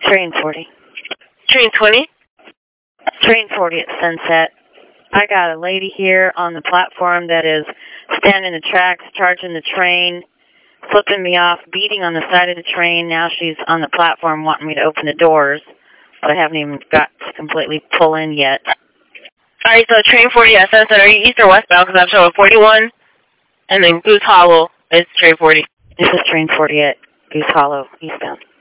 Train 40. Train 20? Train 40 at Sunset. I got a lady here on the platform that is standing the tracks, charging the train, flipping me off, beating on the side of the train. Now she's on the platform wanting me to open the doors, but I haven't even got to completely pull in yet. Alright, so Train 40 at Sunset, are you east or westbound? Because I'm showing 41, and then Goose Hollow is Train 40. This is Train 40 at Goose Hollow, eastbound.